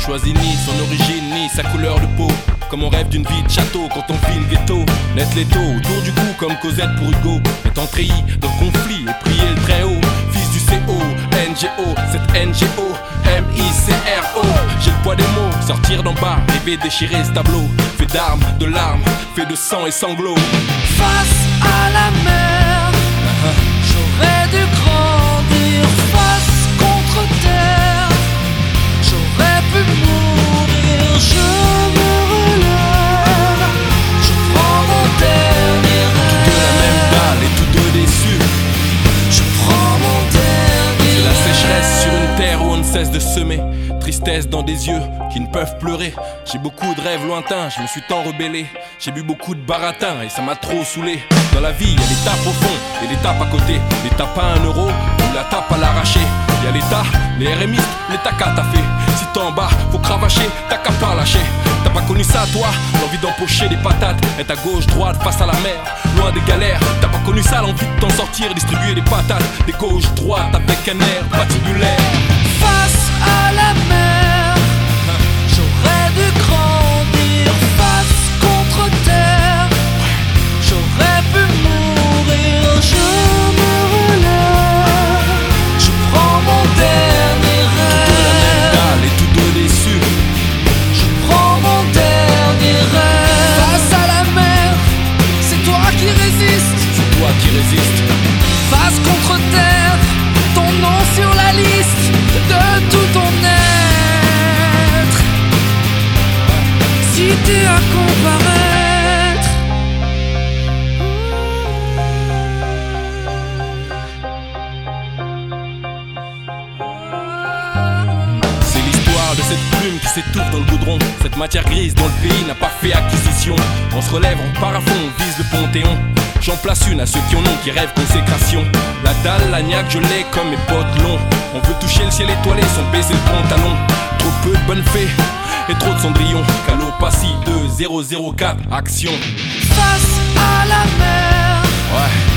choisit ni son origine ni sa couleur de peau. Comme on rêve d'une vie de château quand on vit le ghetto. Net l'étau autour du cou comme Cosette pour Hugo. Étant treillis dans le conflit et prier le très haut. Fils du CO, NGO, cette NGO, MICRO. J'ai le poids des mots, sortir d'en bas, rêver déchirer ce tableau. Fait d'armes, de larmes, fait de sang et sanglots. Face à la mer, j'aurais dû grandir. Face contre terre, j'aurais pu mourir. Je me relève, je prends mon dernier rêve. Tous de la même dalle et tous deux déçus. Je prends mon dernier C'est la rêve. sécheresse sur une terre où on ne cesse de semer. Tristesse dans des yeux qui ne peuvent pleurer. J'ai beaucoup de rêves lointains, je me suis tant rebellé. J'ai bu beaucoup de baratin et ça m'a trop saoulé. Dans la vie, y'a l'étape au fond et l'étape à côté. L'étape à 1 euro ou la tape à l'arraché. Y'a l'état, les RMistes, l'état qu'a fait. Si t'es en bas, faut cravacher, t'as qu'à pas lâcher. T'as pas connu ça toi, l'envie d'empocher des patates. Être à gauche, droite, face à la mer, loin des galères. T'as pas connu ça, l'envie de t'en sortir, distribuer des patates. Des gauches, droites avec un air patibulaire. Face à la mer, j'aurais dû grandir. Face contre terre, j'aurais pu mourir. Je me relève, je prends mon dernier Tous de la même rêve. dalle et tous deux déçus. Je prends mon dernier rêve. Face à la mer, c'est toi qui résistes. C'est toi qui résistes. Face contre terre, ton nom sur la liste de tout ton être. Si t'es à comparaître, C'est l'histoire de cette plume qui s'étouffe dans le goudron. Cette matière grise dont le pays n'a pas fait acquisition. On se relève, on part à fond, on vise le Panthéon. J'en place une à ceux qui en ont, qui rêvent consécration. La dalle, la niaque, je l'ai comme mes potes longs. On veut toucher le ciel étoilé sans baisser le pantalon. Trop peu de bonnes fées et trop de cendrillon. Calopassie 2004, action. face à la mer, Ouais.